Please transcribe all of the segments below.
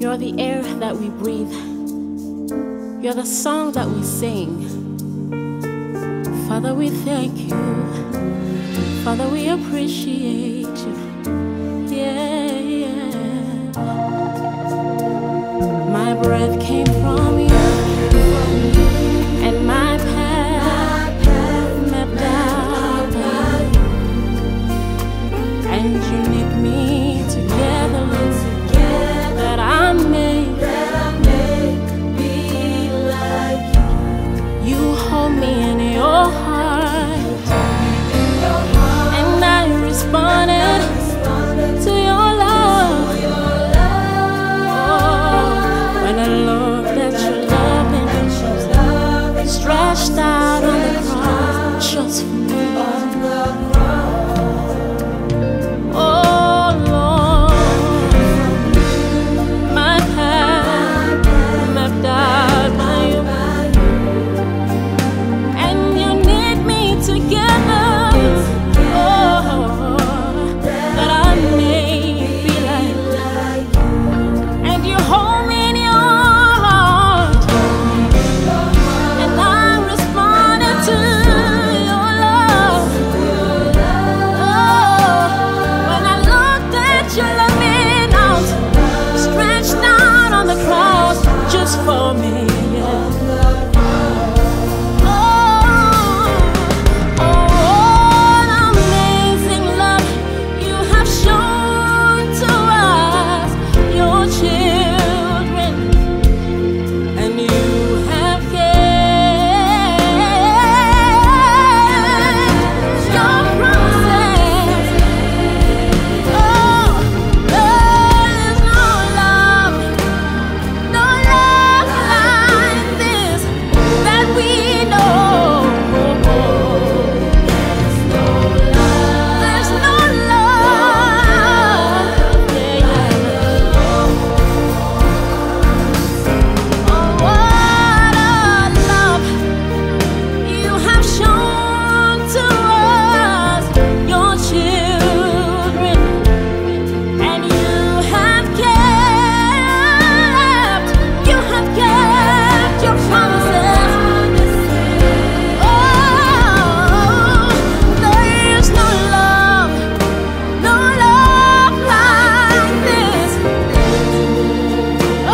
You're the air that we breathe. You're the song that we sing. Father, we thank you. Father, we appreciate you. Yeah, yeah. My breath came from you, and my path mapped out by you. And you knit me together, that I may be like you. You hold me in your heart, and I responded to your love. Oh, when I looked at your love and stretched out on the cross just for me. For me, yeah. Oh, amazing love you have shown to us, your children, and you have kept your promises. Oh, there is no love, no love like this that we know. There's no love. Yeah, yeah. Oh, what a love you have shown to us, your children, and you have kept your promises. Oh, there's no love like this. Oh,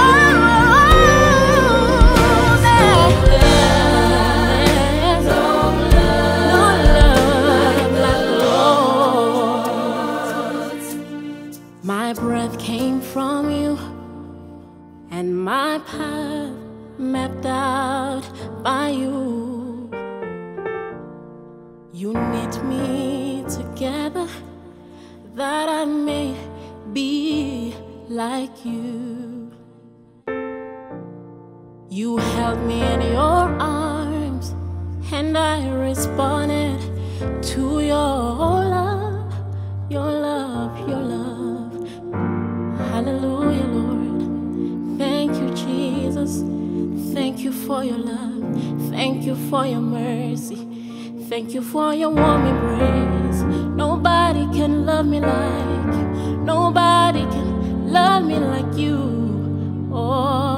there's no love like the Lord's. My breath came from you, and my path mapped out by you. You knit me together, that I may be like you. You held me in your arms, and I responded to your love, your love, your love. Hallelujah, Lord. Thank you, Jesus. Thank you for your love. Thank you for your mercy. Thank you for your warm embrace. Nobody can love me like you. Nobody can love me like you. Oh.